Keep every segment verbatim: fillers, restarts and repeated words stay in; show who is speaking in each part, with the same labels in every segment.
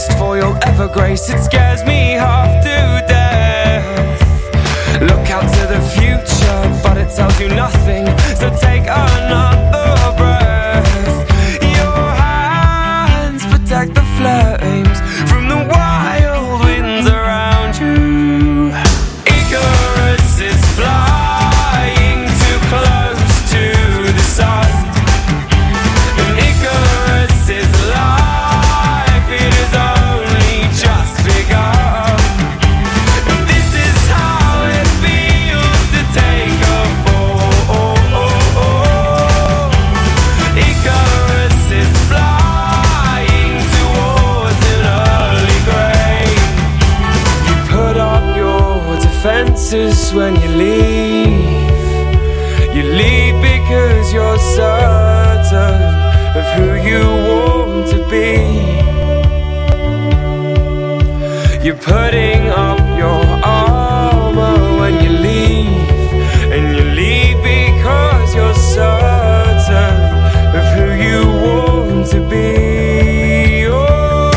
Speaker 1: lust for your ever grace, it scares me half to death. Look out to the future, but it tells you nothing, so take another breath. Your hands protect the flames from the wild winds around you. Icarus is flying too close to the sun, and Icarus is life, it is only just begun. And this is how it feels to take a fall. Icarus is flying towards an early grave. You put up your defenses when you leave. You leave because you're certain of who you want to be. You're putting up your armor when you leave, and you leave because you're certain of who you want to be. Oh,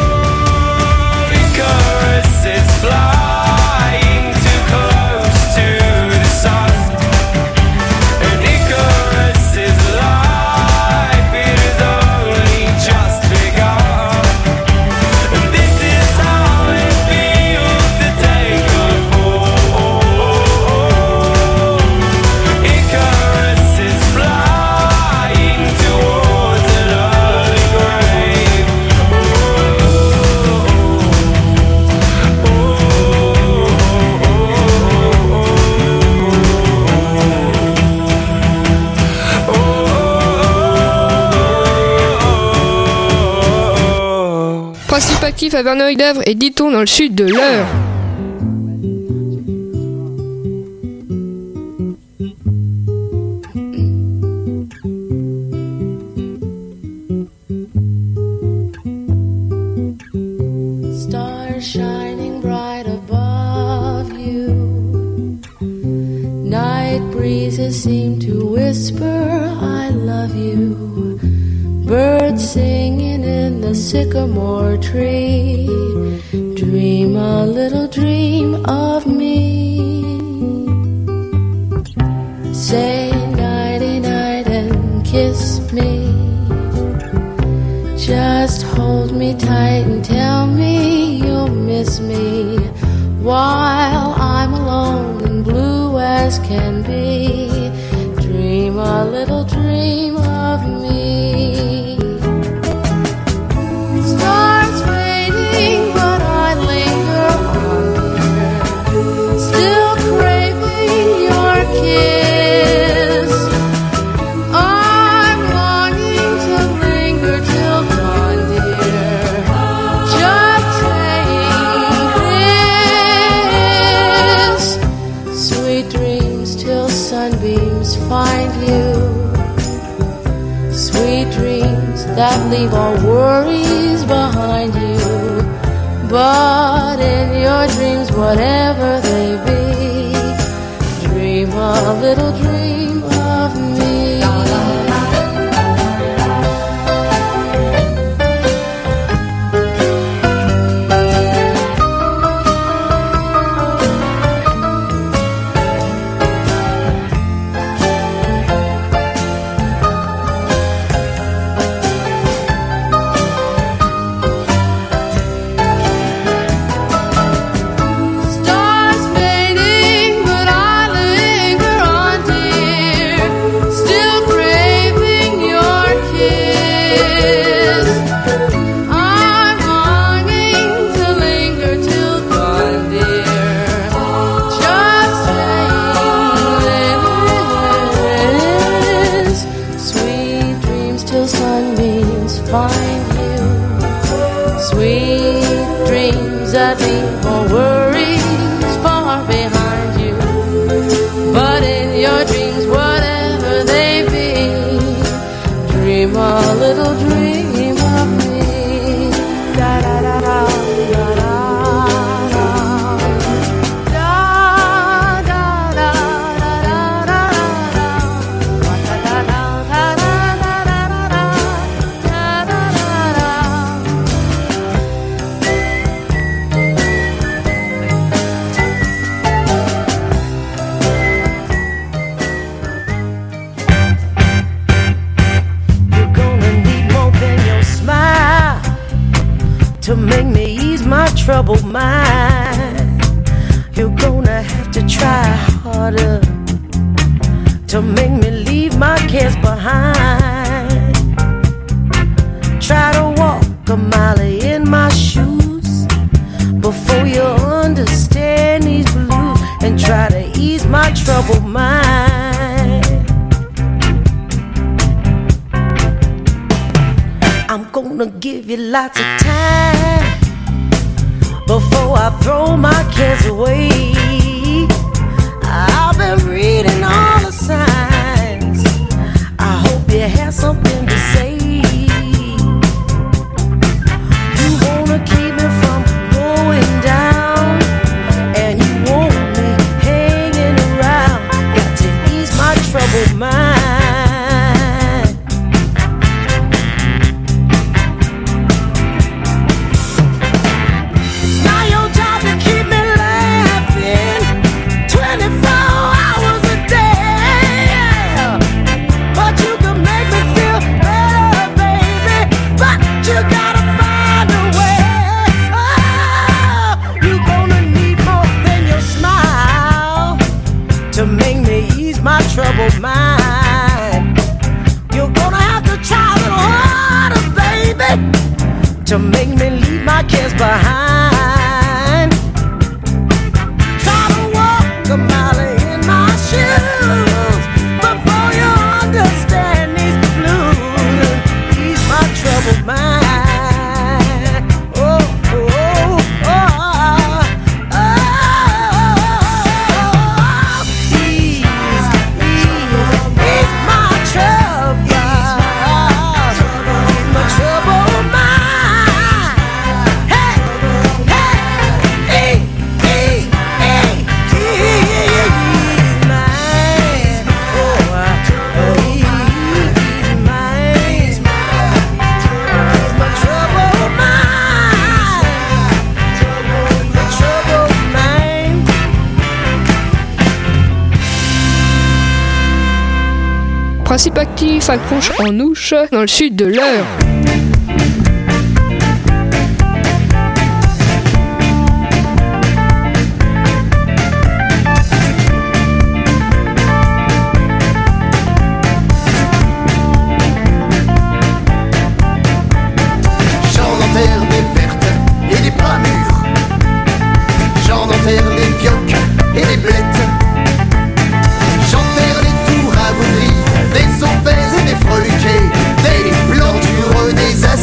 Speaker 1: Icarus is flying too close to the sun, and Icarus is life, it is only just begun. And this is how it feels to take a fall. Icarus is flying towards an early grave.
Speaker 2: Principe actif à Verneuil-d'Avre et Diton dans le sud de l'Eure.
Speaker 3: Stars shining bright above you. Night breezes seem to whisper, I love you. Birds singing in the sycamore tree. Dream a little dream of me. Say nighty night and kiss me. Just hold me tight and tell me you'll miss me while I'm alone and blue as can be. Dream a little dream of me. Stars fading, but I linger on here, still craving your kiss. I'm longing to linger till dawn, dear, just saying this. Sweet dreams till sunbeams find you. Sweet dreams that leave all worries behind you. But in your dreams, whatever they be, dream a little dream of me. Stars fading, but I linger on, dear.
Speaker 4: troubled mind. You're gonna have to try harder to make me leave my cares behind. Try to walk a mile in my shoes before you understand these blues, and try to ease my troubled mind. I'm gonna give you lots of time before I throw my cares away. I've been reading all the signs. I hope you have something to say. You wanna keep me from going down, and you want me hanging around. Got to ease my troubled mind. Troubled mind. You're gonna have to try a little harder, baby, to make me leave my cares behind. Try to walk a mile in my shoes before you understand these blues and ease my troubled mind.
Speaker 2: Principe actif accroche en ouche dans le sud de l'Eure.
Speaker 5: J'en enterre des vertes et des bras mûrs. J'en enterre les vioques et les blettes. J'enterre les tours aboutries, des obèses et des freluqués, des plantures, des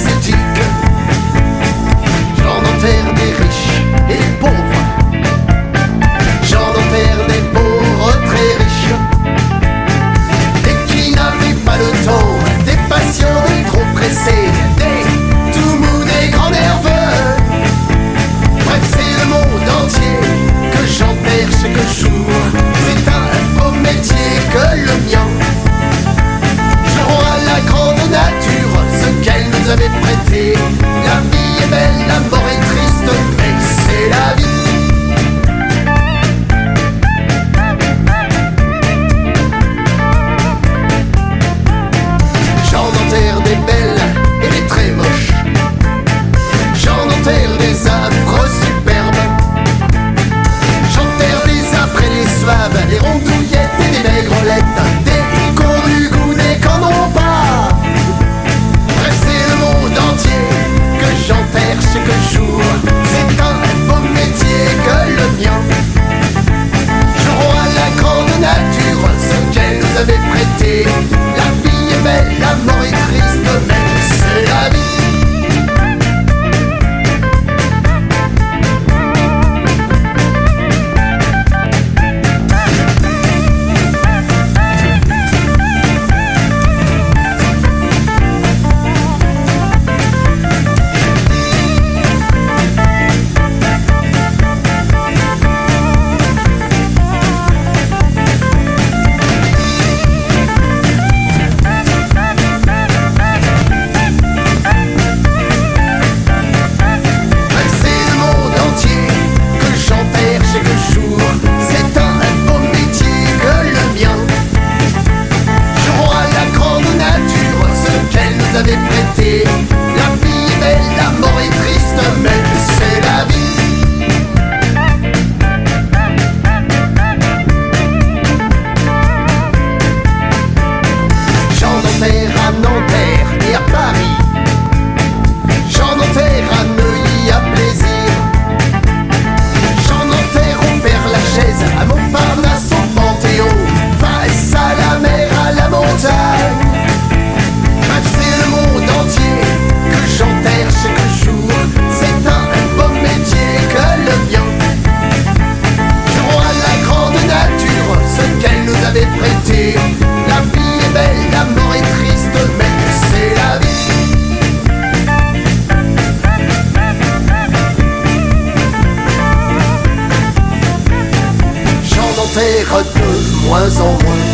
Speaker 5: être de moins en moins.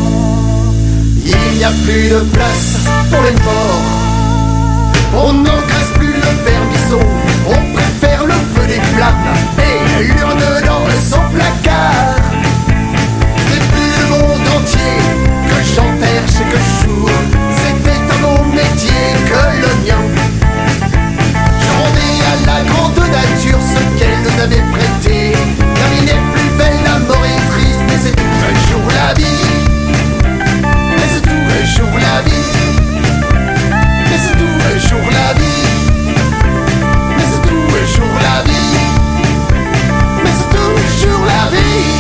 Speaker 5: Il n'y a plus de place pour les morts. On n'engraisse plus le vermisseau. On préfère le feu des flammes et l'urne dans son placard. C'est plus le monde entier que j'enterre chaque jour. C'était un autre métier que le mien. Je rendais à la grande nature ce qu'elle nous avait prêté. Car il n'est plus belle, la mort est triste, mais c'est tout un jour la vie. Mais c'est tout un jour la vie. Mais c'est tout un jour la vie. Mais c'est tout un jour la vie. Mais c'est toujours la vie.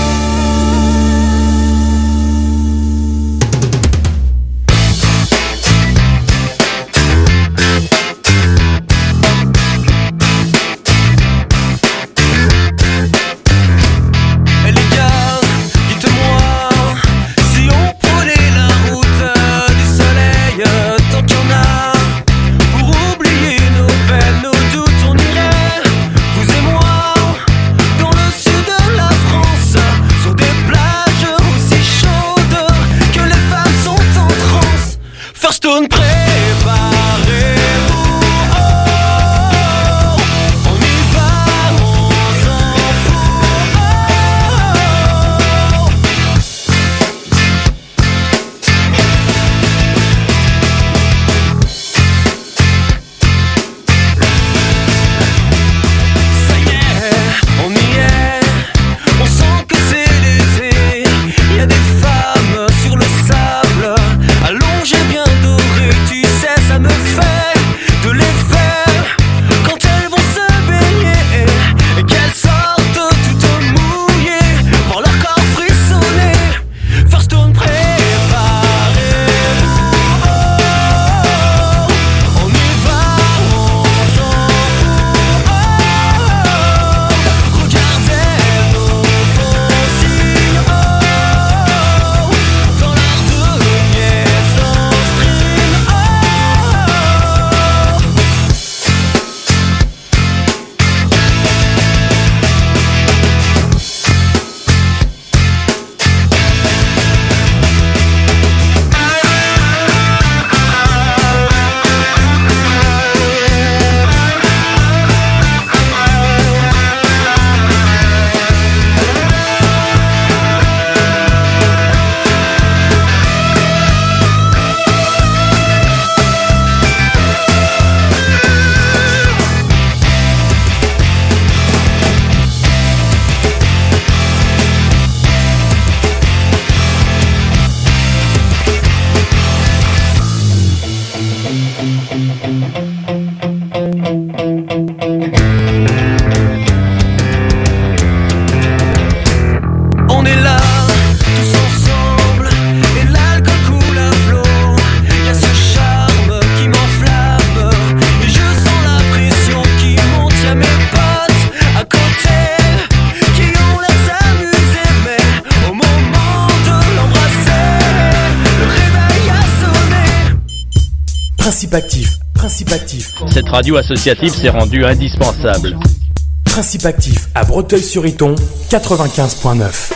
Speaker 6: Principe actif, principe actif.
Speaker 7: Cette radio associative s'est rendue indispensable.
Speaker 6: Principe actif à Breteuil-sur-Iton, quatre-vingt-quinze point neuf.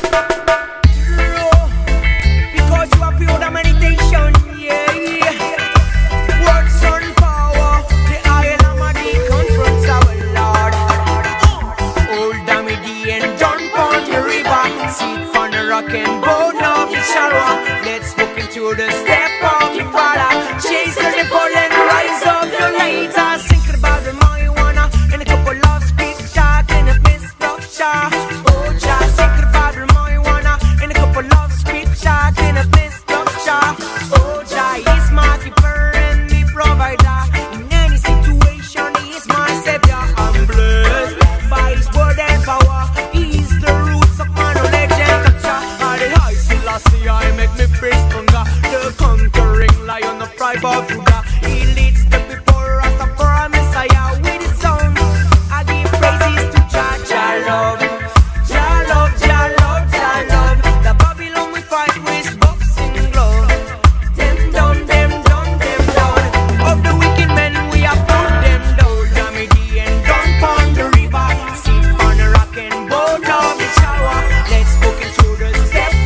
Speaker 8: Let's book into the step.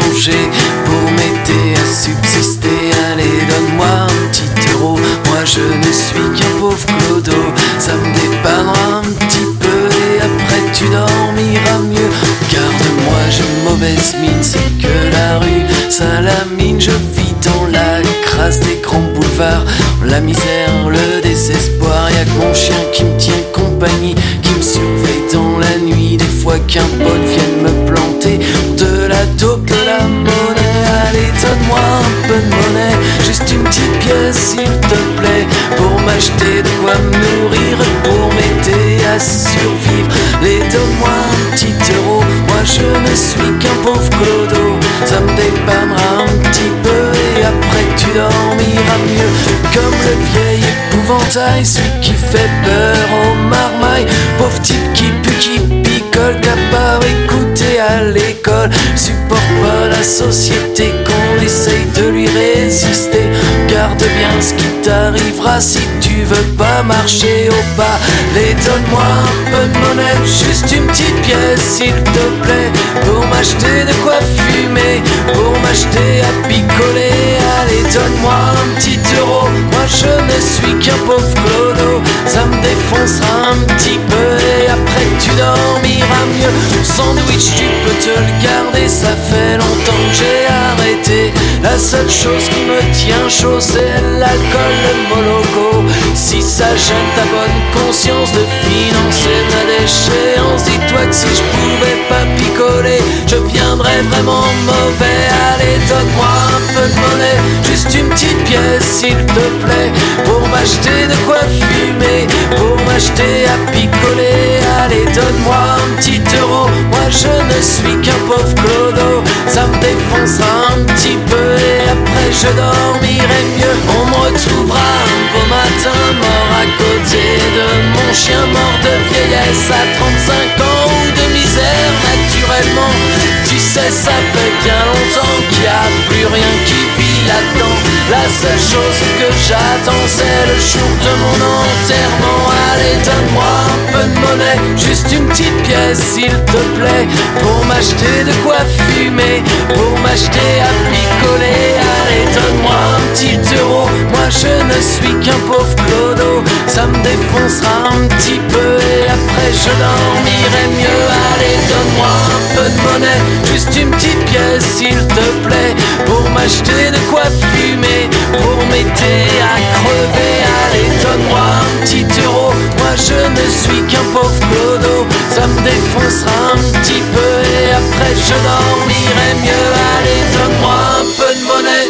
Speaker 8: manger, pour m'aider à subsister. Allez, donne-moi un petit euro, moi je ne suis qu'un pauvre clodo. Ça me dépannera un petit peu et après tu dormiras mieux. Garde-moi, j'ai une mauvaise mine, c'est que la rue Salamine. Je vis dans la crasse des grands boulevards, la misère, le désespoir. Y'a que mon chien qui me tient compagnie, qui me surveille dans la nuit. Des fois qu'un pote vienne me planter de la dope, de la monnaie. Allez, donne-moi un peu de monnaie, juste une petite pièce s'il te plaît, pour m'acheter de quoi me nourrir et pour m'aider à survivre. Les donne-moi un petit euro, moi je ne suis qu'un pauvre clodo. Ça me dépannera un petit peu et après tu dormiras mieux. Comme le vieil épouvantail, celui qui fait peur aux marmailles. Pauvre type qui pue, qui picole, qu'a pas écouté à l'école. Supporte pas la société, qu'on essaye de lui résister. Garde bien ce qui t'arrivera si tu veux pas marcher au pas. Les donne-moi un peu de monnaie, juste une petite pièce s'il te plaît, pour m'acheter de quoi fumer, pour m'acheter à picoler. Allez, donne-moi un petit euro, moi je ne suis qu'un pauvre clodo. Ça me défoncera un petit peu et après tu dormiras mieux. Ton sandwich tu peux te le garder, ça fait longtemps que j'ai arrêté. La seule chose qui me tient chaud c'est l'alcool, le moloko. Si ça gêne ta bonne conscience de financer la déchéance, dis-toi que si je pouvais pas picoler, je viendrais vraiment mauvais. Allez, donne-moi un peu de monnaie, juste une petite pièce s'il te plaît, pour m'acheter de quoi fumer, pour m'acheter à picoler. Allez, donne-moi un petit euro, moi je ne suis qu'un pauvre clodo. Ça me défoncera un petit peu et après je dormirai mieux. On me retrouvera un beau matin mort à côté de mon chien, mort de vieillesse à trente-cinq ans ou de misère naturellement. Tu sais, ça fait bien longtemps qu'il n'y a plus rien qui vit là-dedans. La seule chose que j'attends c'est le jour de mon enterrement. Allez, donne-moi un peu de monnaie, juste une petite pièce s'il te plaît, pour m'acheter de quoi fumer, pour m'acheter à picoler. Allez, donne-moi un petit euro, moi je ne suis qu'un pauvre clodo. Ça me défoncera un petit peu et après je dormirai mieux. Allez, donne-moi un peu de monnaie, juste une petite pièce s'il te plaît, pour m'acheter de quoi fumer, pour m'aider à crever. Allez, donne-moi un petit euro, moi je ne suis qu'un pauvre clodo. Ça me défoncera un petit peu et après je dormirai mieux. Allez, donne-moi un peu de monnaie.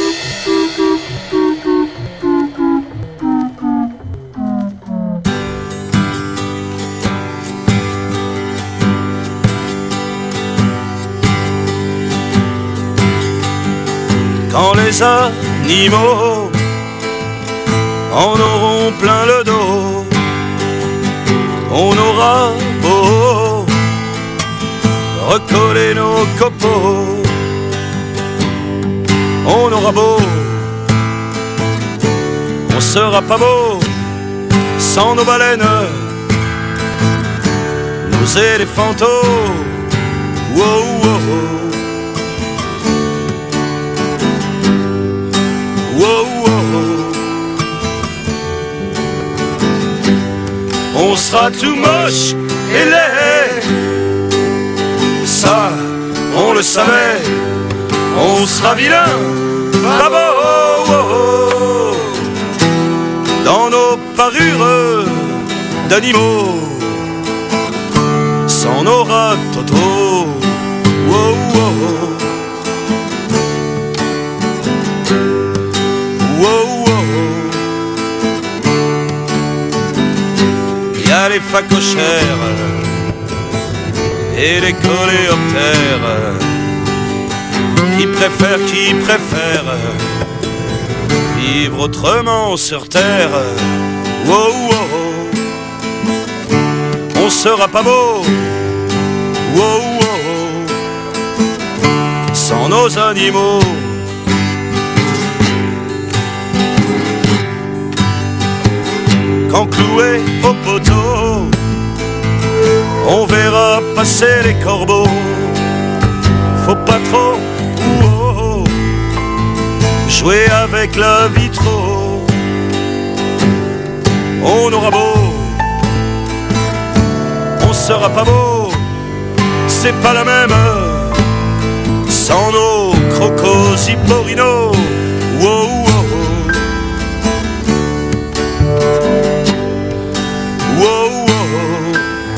Speaker 9: Quand les animaux en auront plein le dos, on aura beau recoller nos copeaux, on aura beau, on sera pas beau sans nos baleines, nos éléphantaux. Wow, wow, wow, wow. On sera tout moche et laid, ça on le savait. On sera vilain, bravo, dans nos parures d'animaux, sans nos rats totaux. Wow, wow. Wow, wow. Y'a les phacochères et les coléoptères qui préfèrent, qui préfèrent vivre autrement sur terre. Wow, wow. On sera pas beau, wow, wow, sans nos animaux. Quand cloué au poteau, on verra passer les corbeaux. Faut pas trop, ou jouer avec la vitro. On aura beau, on sera pas beau, c'est pas la même sans nos crocos hipporinos. Wow, wow. Wow, wow.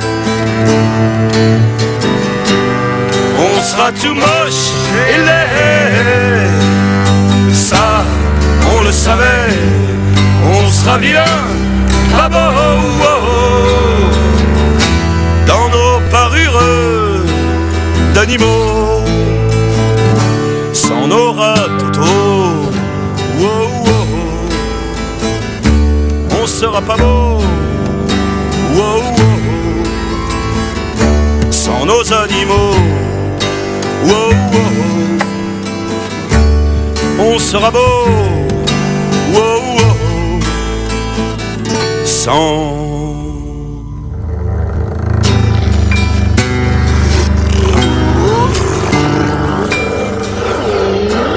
Speaker 9: On sera tout moche et laid, ça on le savait. On sera vilain, pas beau, wow. Dans nos parures d'animaux, sans nos rats totaux, wow, wow. On sera pas beau, wow, wow. Sans nos animaux, wow, wow. On sera beau, wow, wow. Sans